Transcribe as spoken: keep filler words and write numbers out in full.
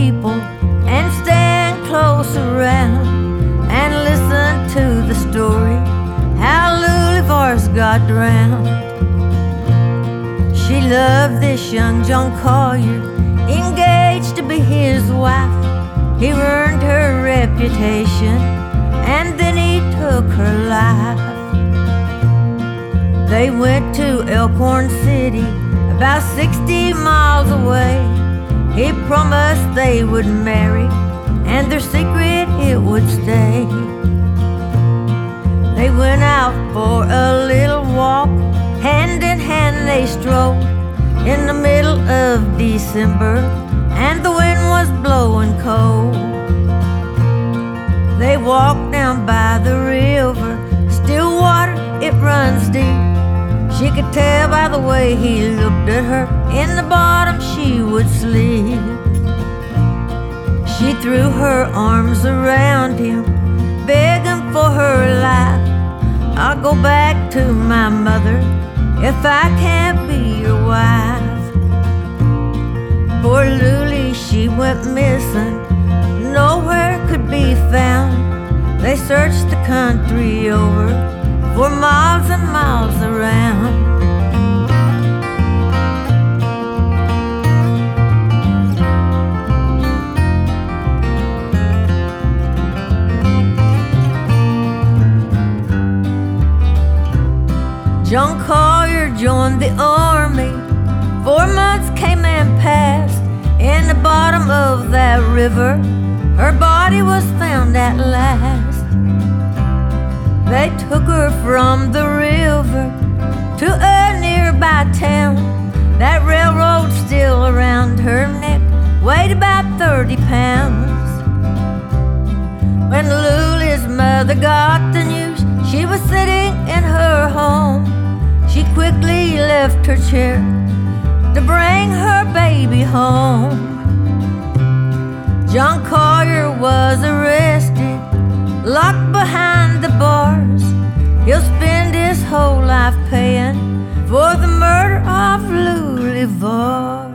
people and stand close around and listen to the story how Loulie Varse got drowned. She loved this young John Collier, engaged to be his wife. He earned her reputation, and then he took her life. They went to Elkhorn City, about sixty miles away. He promised they would marry, and their secret it would stay. They went out for a little walk, hand in hand they strolled, in the middle of December, and the wind was blowing cold. They walked down by the river, still water, it runs deep. She could tell by the way he looked at her, in the bottom she would sleep. She threw her arms around him, begging for her life. I'll go back to my mother if I can't be your wife. Poor Loulie, she went missing, nowhere could be found. They searched the country over for miles and miles around. John Collier joined the army. Four months came and passed. In the bottom of that river, her body was found at last. They took her from the river to a nearby town. That railroad still around her neck weighed about thirty pounds. When Loulie's mother got the news, she was sitting in her home. She quickly left her chair to bring her baby home. John Collier was arrested, locked behind the bars. He'll spend his whole life paying for the murder of Loulie Varse.